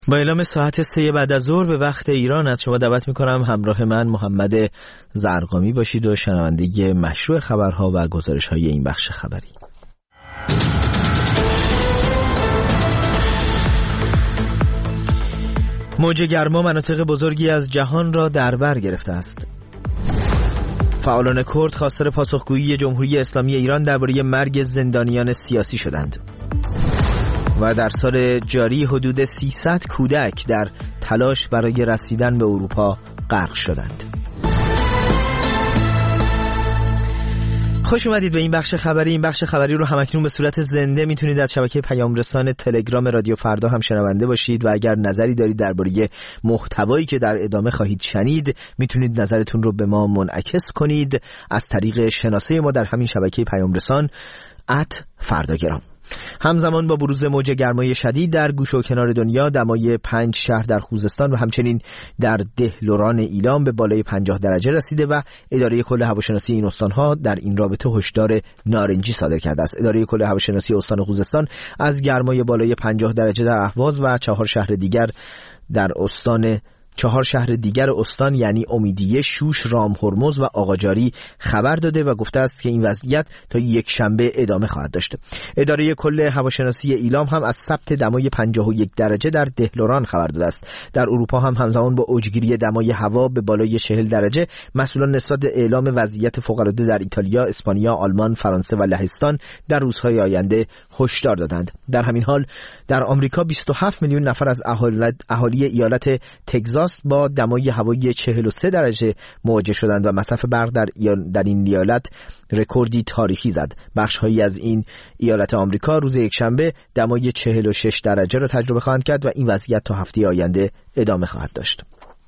با اعلام ساعت 3 بعد از ظهر به وقت ایران از شما دعوت می‌کنم همراه من محمد زرقامی باشید و شنونده مشروع خبرها و گزارش‌های این بخش خبری. موج گرما مناطق بزرگی از جهان را در بر گرفته است. فعالان کرد خواستار پاسخگویی جمهوری اسلامی ایران درباره مرگ زندانیان سیاسی شدند. و در سال جاری حدود 300 کودک در تلاش برای رسیدن به اروپا غرق شدند. خوش اومدید به این بخش خبری. این بخش خبری رو همکنون به صورت زنده میتونید از شبکه پیام رسان تلگرام رادیو فردا هم شنونده باشید و اگر نظری دارید درباره محتوایی که در ادامه خواهید شنید میتونید نظرتون رو به ما منعکس کنید از طریق شناسه ما در همین شبکه پیام رسان @فرداگرام. همزمان با بروز موج گرمای شدید در گوش و کنار دنیا، دمای 5 شهر در خوزستان و همچنین در دهلوران ایلام به بالای 50 درجه رسیده و اداره کل هواشناسی این استانها در این رابطه هشدار نارنجی صادر کرده است. اداره کل هواشناسی استان خوزستان از گرمای بالای 50 درجه در اهواز و 4 شهر دیگر استان یعنی امیدیه، شوش، رام هرمز و آقاجاری خبر داده و گفته است که این وضعیت تا یک شنبه ادامه خواهد داشت. اداره کل هواشناسی ایلام هم از ثبت دمای 51 درجه در دهلوران خبر داده است. در اروپا هم همزمان با اوجگیری دمای هوا به بالای 40 درجه، مسئولان نسبت به اعلام وضعیت فوق‌العاده در ایتالیا، اسپانیا، آلمان، فرانسه و لهستان در روزهای آینده هشدار دادند. در همین حال در آمریکا 27 میلیون نفر از اهالی ایالت تگزاس با دمای هوایی 43 درجه مواجه شدند و مصرف برق در این ایالت رکوردی تاریخی زد. بخش‌هایی از این ایالت آمریکا روز یکشنبه دمای 46 درجه را تجربه خواهند کرد و این وضعیت تا هفته آینده ادامه خواهد داشت.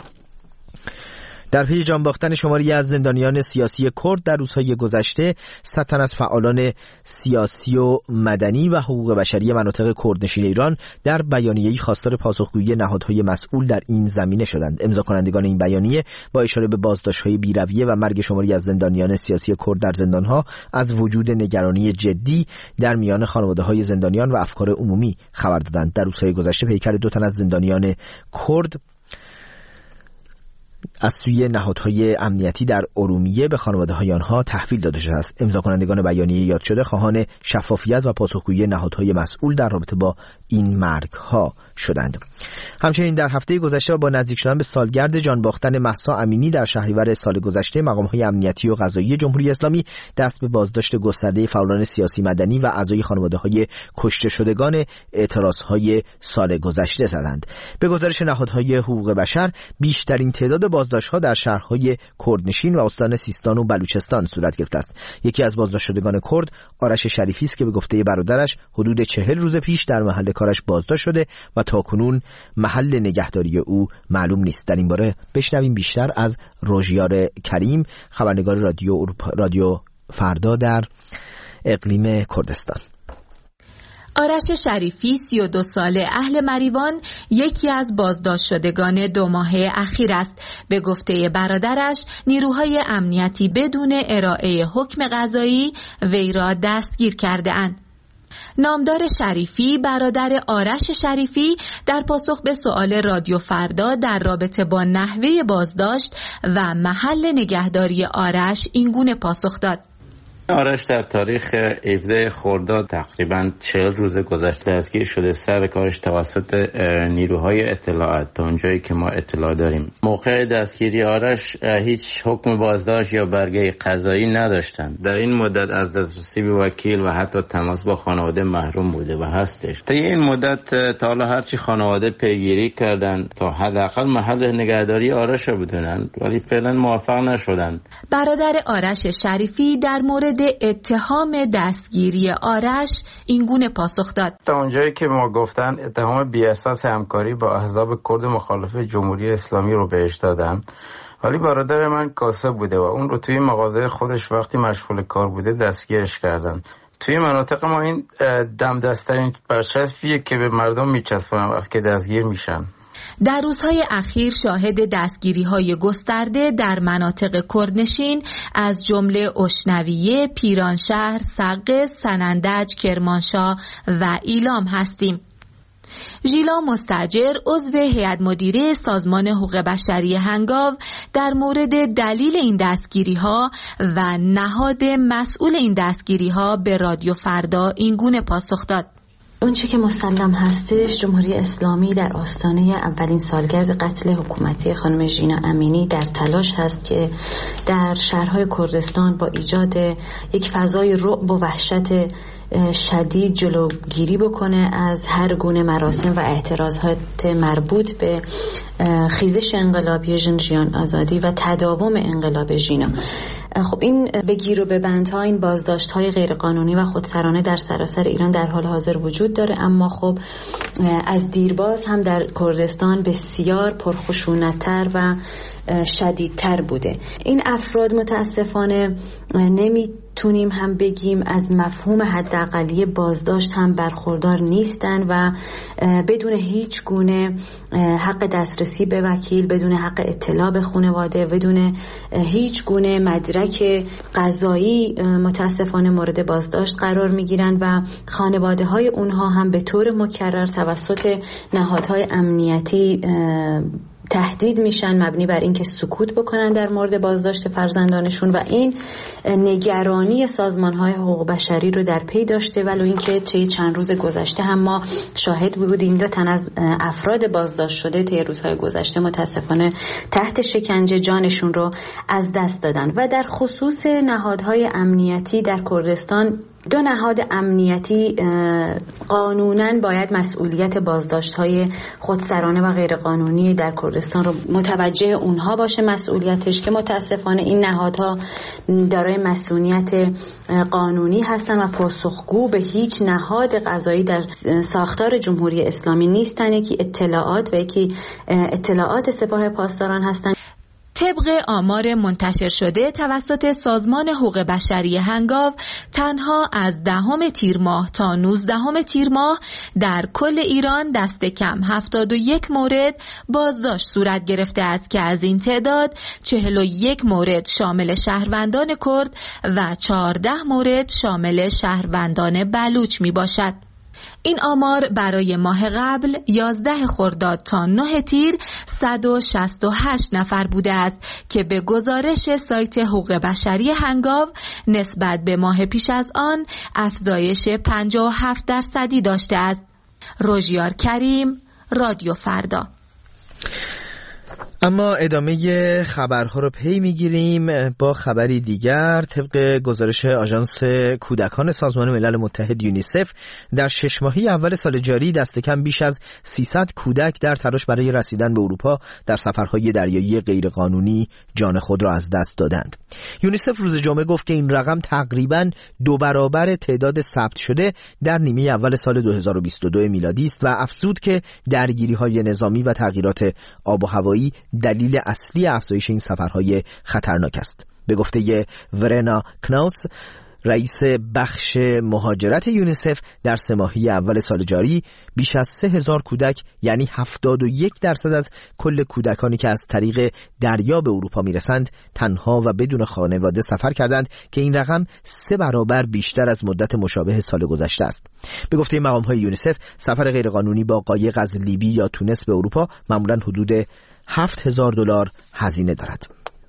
در پی جان باختن شماری از زندانیان سیاسی کرد در روزهای گذشته، 100 تن از فعالان سیاسی و مدنی و حقوق بشری مناطق کردنشین ایران در بیانیه‌ای خواستار پاسخگویی نهادهای مسئول در این زمینه شدند. امضا کنندگان این بیانیه با اشاره به بازداشت‌های بی‌رویه و مرگ شماری از زندانیان سیاسی کرد در زندان‌ها از وجود نگرانی جدی در میان خانواده‌های زندانیان و افکار عمومی خبر دادند. در روزهای گذشته پیکر 2 تن از زندانیان کرد از سوی نهادهای امنیتی در ارومیه به خانواده‌های آنها تحویل داده شده است. امضا کنندگان بیانیه یاد شده خواهان شفافیت و پاسخگویی نهادهای مسئول در رابطه با این مرگ‌ها شدند. همچنین در هفته گذشته با نزدیک شدن به سالگرد جان باختن مهسا امینی در شهریور سال گذشته، مقام‌های امنیتی و قضایی جمهوری اسلامی دست به بازداشت گسترده فعالان سیاسی مدنی و اعضای خانواده‌های کشته شدگان اعتراضهای سال گذشته زدند. به گزارش نهادهای حقوق بشر، بیشترین تعداد بازداشت‌ها در شهرهای کردنشین و استان سیستان و بلوچستان صورت گرفته است. یکی از بازداشت شدگان کرد آرش شریفی است که به گفته برادرش حدود 40 روز پیش در محل کارش بازداشت شده و تاکنون محل نگهداری او معلوم نیست. در این باره بشنویم بیشتر از روژیار کریم، خبرنگار رادیو فردا در اقلیم کردستان. آرش شریفی 32 ساله اهل مریوان یکی از بازداشت شدگان 2 ماهه اخیر است. به گفته برادرش نیروهای امنیتی بدون ارائه حکم قضایی وی را دستگیر کرده اند. نامدار شریفی، برادر آرش شریفی، در پاسخ به سؤال رادیو فردا در رابطه با نحوه بازداشت و محل نگهداری آرش اینگونه پاسخ داد: آرش در تاریخ 17 خرداد تقریباً 40 روز گذشته دستگیر شده سر کارش توسط نیروهای اطلاعات. تا اونجایی که ما اطلاع داریم موقع دستگیری آرش هیچ حکم بازداشت یا برگه قضایی نداشتند. در این مدت از دسترسی به وکیل و حتی تماس با خانواده محروم بوده و هستش. تا این مدت تا حالا هرچی خانواده پیگیری کردن تا حداقل محل نگهداری آرش رو بدونن، ولی فعلا موفق نشدن. برادر آرش شریفی در مورد اتهام دستگیری آرش اینگونه پاسخ داد: تا اونجایی که ما گفتن اتهام بی اساس همکاری با احزاب کرد مخالف جمهوری اسلامی رو بهش دادن، ولی برادر من کاسب بوده و اون رو توی مغازه خودش وقتی مشغول کار بوده دستگیرش کردن. توی مناطق ما این دمدست‌ترین برچسبیه که به مردم میچسبن وقتی که دستگیر میشن. در روزهای اخیر شاهد دستگیری‌های گسترده در مناطق کردنشین از جمله اشنویه، پیرانشهر، سقه، سنندج، کرمانشاه و ایلام هستیم. ژیلا مستاجر عضو هیئت مدیره سازمان حقوق بشری هنگاو در مورد دلیل این دستگیری‌ها و نهاد مسئول این دستگیری‌ها به رادیو فردا این گونه پاسخ داد: اونچه که مسلم هستش، جمهوری اسلامی در آستانه اولین سالگرد قتل حکومتی خانم ژینا امینی در تلاش هست که در شهرهای کردستان با ایجاد یک فضای رعب و وحشت شدید جلوگیری بکنه از هر گونه مراسم و اعتراضات مربوط به خیزش انقلابی ژنژیان آزادی و تداوم انقلاب ژینا. خب این بگیر و ببندها، این بازداشت‌های غیرقانونی و خودسرانه در سراسر ایران در حال حاضر وجود داره، اما خب از دیرباز هم در کردستان بسیار پرخشونت‌تر و شدیدتر بوده. این افراد متاسفانه نمیتونیم هم بگیم از مفهوم حداقلی بازداشت هم برخوردار نیستن و بدون هیچ گونه حق دسترسی به وکیل، بدون حق اطلاع به خانواده، بدون هیچ گونه مدرک قضایی متاسفانه مورد بازداشت قرار میگیرن و خانواده های اونها هم به طور مکرر توسط نهادهای امنیتی تهدید میشن مبنی بر اینکه سکوت بکنن در مورد بازداشت فرزندانشون و این نگرانی سازمان‌های حقوق بشری رو در پی داشته. ولو اینکه چند روز گذشته هم ما شاهد بودیم 2 تن از افراد بازداشت شده طی روزهای گذشته متاسفانه تحت شکنجه جانشون رو از دست دادن. و در خصوص نهادهای امنیتی در کردستان، 2 نهاد امنیتی قانوناً باید مسئولیت بازداشت‌های خودسرانه و غیرقانونی در کردستان رو متوجه اونها باشه مسئولیتش، که متاسفانه این نهادها دارای مسئولیت قانونی هستن و پاسخگو به هیچ نهاد قضایی در ساختار جمهوری اسلامی نیستن. یکی اطلاعات و یکی اطلاعات سپاه پاسداران هستن. طبق آمار منتشر شده توسط سازمان حقوق بشری هنگاو، تنها از 10 تیر ماه تا 19 تیر ماه در کل ایران دست کم 71 مورد بازداشت صورت گرفته است که از این تعداد 41 مورد شامل شهروندان کرد و 14 مورد شامل شهروندان بلوچ می باشد. این آمار برای ماه قبل 11 خرداد تا 9 تیر 168 نفر بوده است که به گزارش سایت حقوق بشری هنگاو نسبت به ماه پیش از آن افزایش 57% داشته است. روژیار کریم، رادیو فردا. اما ادامه خبرها رو پی میگیریم با خبری دیگر. طبق گزارش آژانس کودکان سازمان ملل متحد یونیسف، در 6 ماهه اول سال جاری دست کم بیش از 300 کودک در تلاش برای رسیدن به اروپا در سفرهای دریایی غیرقانونی جان خود را از دست دادند. یونیسف روز جمعه گفت که این رقم تقریباً 2 برابر تعداد ثبت شده در نیمه اول سال 2022 میلادی است و افزود که درگیری‌های نظامی و تغییرات آب و هوایی دلیل اصلی افزایش این سفرهای خطرناک است. به گفته ورنا کناوس، رئیس بخش مهاجرت یونیسف، در 3 ماهه اول سال جاری بیش از 3000 کودک، یعنی 71% از کل کودکانی که از طریق دریا به اروپا میرسند، تنها و بدون خانواده سفر کردند که این رقم 3 برابر بیشتر از مدت مشابه سال گذشته است. به گفته مقام‌های یونیسف، سفر غیرقانونی با قایق از لیبی یا تونس به اروپا معمولاً حدود $7000 هزینه دارد.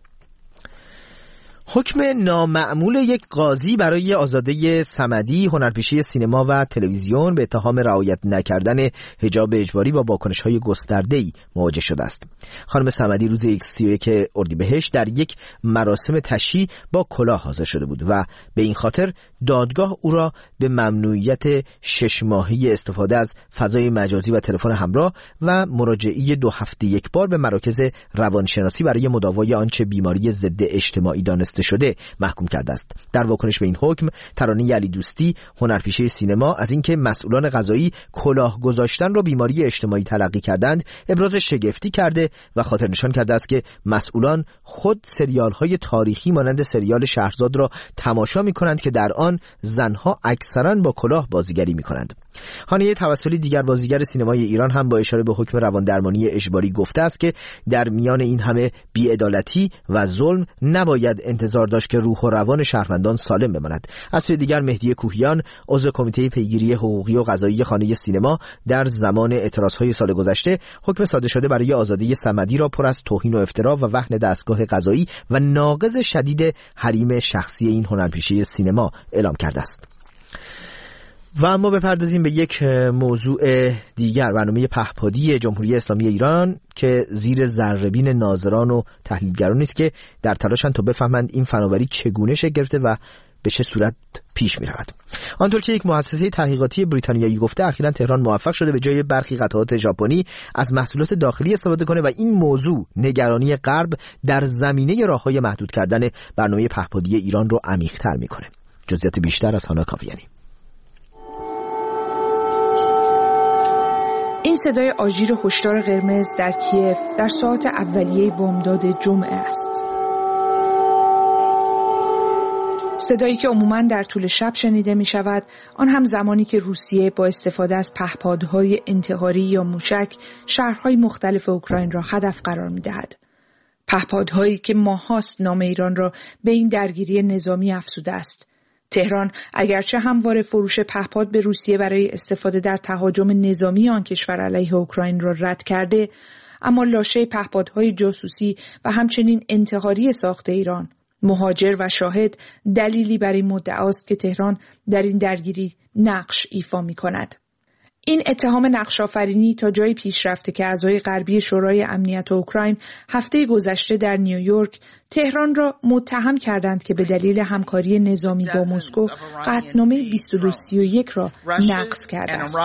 حکم نامعمول یک قاضی برای آزاده صمدی، هنرپیشه سینما و تلویزیون، به اتهام رعایت نکردن حجاب اجباری با واکنش‌های گسترده‌ای مواجه شده است. خانم صمدی روز 31 اردیبهشت در یک مراسم تشییع با کلاه حاضر شده بود و به این خاطر دادگاه او را به ممنوعیت 6 ماهه استفاده از فضای مجازی و تلفن همراه و مراجعه 2 هفته یک بار به مراکز روانشناسی برای مداوای آنچه بیماری ضد اجتماعی دانسته شده محکوم کرده است. در واکنش به این حکم، ترانه علی دوستی، هنرپیشه سینما، از اینکه مسئولان قضایی کلاه گذاشتن را بیماری اجتماعی تلقی کردند ابراز شگفتی کرده و خاطر نشان کرده است که مسئولان خود سریال‌های تاریخی مانند سریال شهرزاد را تماشا می‌کنند که در آن زنها اکثراً با کلاه بازیگری می‌کنند. هانیه توسلی دیگر بازیگر سینمای ایران هم با اشاره به حکم رواندرمانی اجباری گفته است که در میان این همه بی‌عدالتی و ظلم نباید انتظار داشت که روح و روان شهروندان سالم بماند. از سوی دیگر مهدی کوهیان عضو کمیته پیگیری حقوقی و قضایی خانه سینما در زمان اعتراضهای سال گذشته حکم صادر شده برای آزادی صمدی را پر از توهین و افترا و وهن دستگاه قضایی و ناقض شدید حریم شخصی این هنرپیشه سینما اعلام کرده است. و اما بپردازیم به یک موضوع دیگر، برنامه پهپادی جمهوری اسلامی ایران که زیر ذره‌بین ناظران و تحلیلگران است که در تلاشند تا بفهمند این فناوری چگونه شکل گرفته و به چه صورت پیش می رود. آنطور که یک مؤسسه تحقیقاتی بریتانیایی گفته، اخیراً تهران موفق شده به جای برخی قطعات ژاپنی از محصولات داخلی استفاده کنه و این موضوع نگرانی غرب در زمینه راههای محدود کردن برنامه پهپادی ایران رو عمیق‌تر می‌کنه. جزئیات بیشتر از هانا کاویانی. این صدای آژیر هشدار قرمز در کیف در ساعات اولیه بامداد جمعه است. صدایی که عموماً در طول شب شنیده می شود، آن هم زمانی که روسیه با استفاده از پهپادهای انتحاری یا موشک شهرهای مختلف اوکراین را هدف قرار می دهد. پهپادهایی که ماهاست نام ایران را به این درگیری نظامی افزوده است. تهران اگرچه همواره فروش پهپاد به روسیه برای استفاده در تهاجم نظامی آن کشور علیه اوکراین را رد کرده، اما لاشه پهپادهای جاسوسی و همچنین انتحاری ساخت ایران، مهاجر و شاهد دلیلی بر این مدعاست که تهران در این درگیری نقش ایفا می کند. این اتهام نقش‌آفرینی تا جایی پیش رفته که اعضای غربی شورای امنیت اوکراین هفته گذشته در نیویورک تهران را متهم کردند که به دلیل همکاری نظامی با مسکو قطعنامه 2231 را نقض کرده است.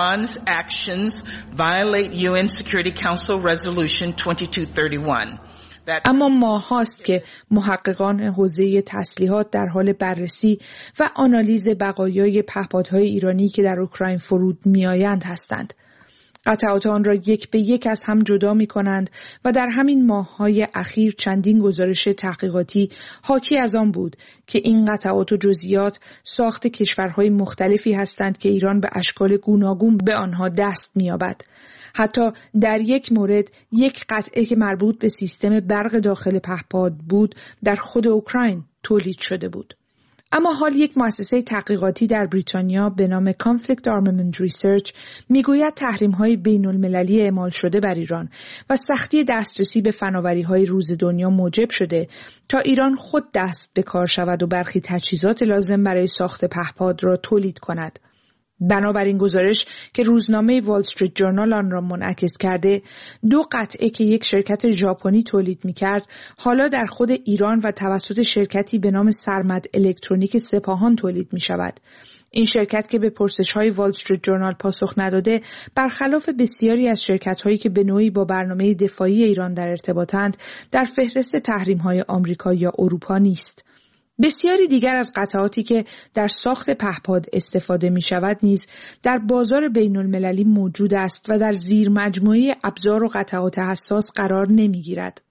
اما ماهاست که محققان حوزه تسلیحات در حال بررسی و آنالیز بقایای پهپادهای ایرانی که در اوکراین فرود میآیند هستند. قطعات آن را یک به یک از هم جدا می کنند و در همین ماه‌های اخیر چندین گزارش تحقیقاتی حاکی از آن بود که این قطعات و جزئیات ساخت کشورهای مختلفی هستند که ایران به اشکال گوناگون به آنها دست می‌یابد. حتی در یک مورد یک قطعه که مربوط به سیستم برق داخل پهپاد بود در خود اوکراین تولید شده بود. اما حال یک مؤسسه تحقیقاتی در بریتانیا به نام Conflict Armament Research میگوید تحریم‌های بین‌المللی اعمال شده بر ایران و سختی دسترسی به فناوری‌های روز دنیا موجب شده تا ایران خود دست به کار شود و برخی تجهیزات لازم برای ساخت پهپاد را تولید کند. بنابراین گزارش که روزنامه وال استریت جورنال آن را منعکس کرده، 2 قطعه که یک شرکت ژاپنی تولید می‌کرد، حالا در خود ایران و توسط شرکتی به نام سرمد الکترونیک سپاهان تولید می‌شود. این شرکت که به پرسش‌های وال استریت جورنال پاسخ نداده، برخلاف بسیاری از شرکت‌هایی که به نوعی با برنامه دفاعی ایران در ارتباطند، در فهرست تحریم‌های آمریکا یا اروپا نیست. بسیاری دیگر از قطعاتی که در ساخت پهپاد استفاده می شود نیز در بازار بین المللی موجود است و در زیر مجموعه ابزار و قطعات حساس قرار نمی گیرد.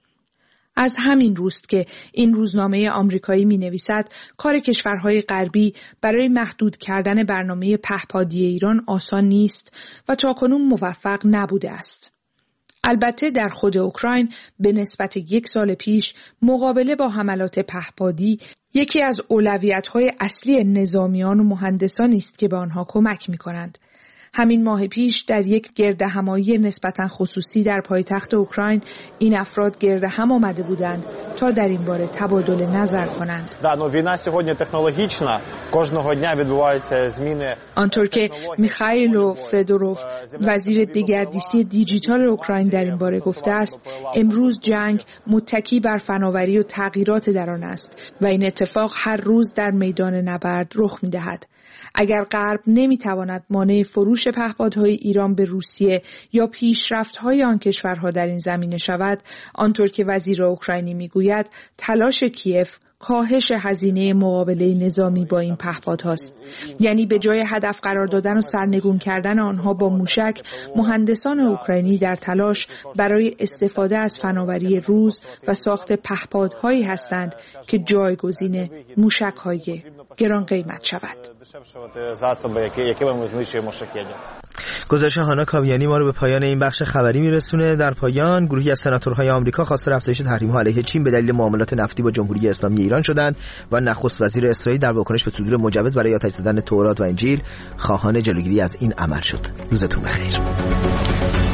از همین روست که این روزنامه آمریکایی می نویسد کار کشورهای غربی برای محدود کردن برنامه پهپادی ایران آسان نیست و تاکنون موفق نبوده است. البته در خود اوکراین به نسبت 1 سال پیش مقابله با حملات پهپادی یکی از اولویت‌های اصلی نظامیان و مهندسانی است که به آنها کمک می‌کنند. همین ماه پیش در یک گردهمایی نسبتاً خصوصی در پایتخت اوکراین این افراد گرد هم آمده بودند تا در این باره تبادل نظر کنند. وійна сьогодні технологічна, кожного дня відбуваються зміни. آنطور که میخائیل فدوروف وزیر دگردیسی دیجیتال اوکراین در این باره گفته است، امروز جنگ متکی بر فناوری و تغییرات در آن است و این اتفاق هر روز در میدان نبرد رخ می‌دهد. اگر غرب نمیتواند مانع فروش پهپادهای ایران به روسیه یا پیشرفت‌های آن کشورها در این زمینه شود، آنطور که وزیر اوکراینی میگوید، تلاش کیف کاهش هزینه مقابله نظامی با این پهپادهاست. یعنی به جای هدف قرار دادن و سرنگون کردن آنها با موشک، مهندسان اوکراینی در تلاش برای استفاده از فناوری روز و ساخت پهپادهایی هستند که جایگزین موشک‌های گران قیمت شود. گزارش هانا کاویانی ما رو به پایان این بخش خبری میرسونه. در پایان گروهی از سناتورهای آمریکا خواستار افزایش تحریم‌ها علیه چین به دلیل معاملات نفتی با جمهوری اسلامی ایران شدند و نخست وزیر اسرائیل در واکنش به صدور مجوز برای آتش زدن تورات و انجیل خواهان جلوگیری از این عمل شد. روزتون بخیر.